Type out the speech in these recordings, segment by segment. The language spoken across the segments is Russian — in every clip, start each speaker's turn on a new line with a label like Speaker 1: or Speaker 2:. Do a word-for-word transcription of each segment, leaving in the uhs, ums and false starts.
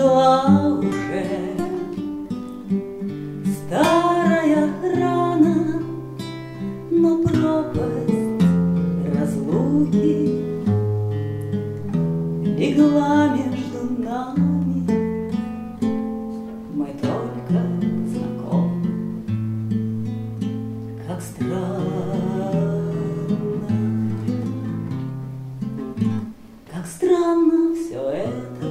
Speaker 1: зажила уже старая рана, но пропасть разлуки легла между нами. Мы только знакомы. Как странно, как странно все это.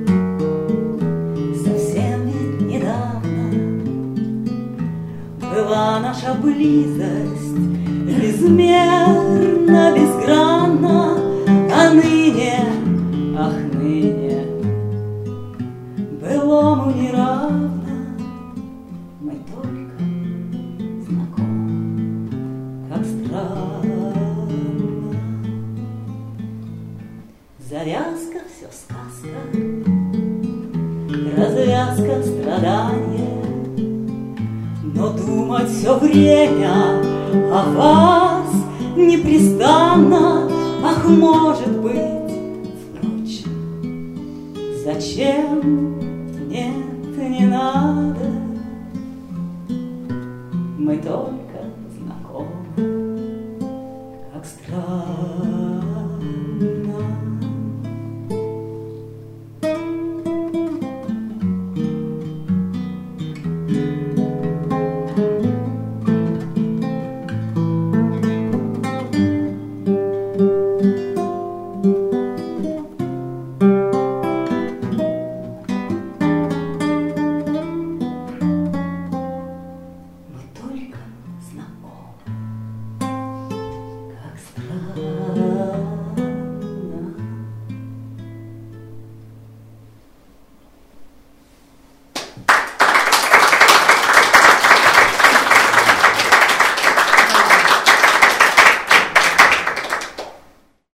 Speaker 1: Совсем ведь недавно была наша близость безмерно, безгранна, а ныне, ах, ныне былому не равно. Мы только знакомы. Как странно. Завязка все сказка, развязка страдания, но думать все время о вас непрестанно. Ах, может быть, впрочем, зачем? Нет, не надо. Мы только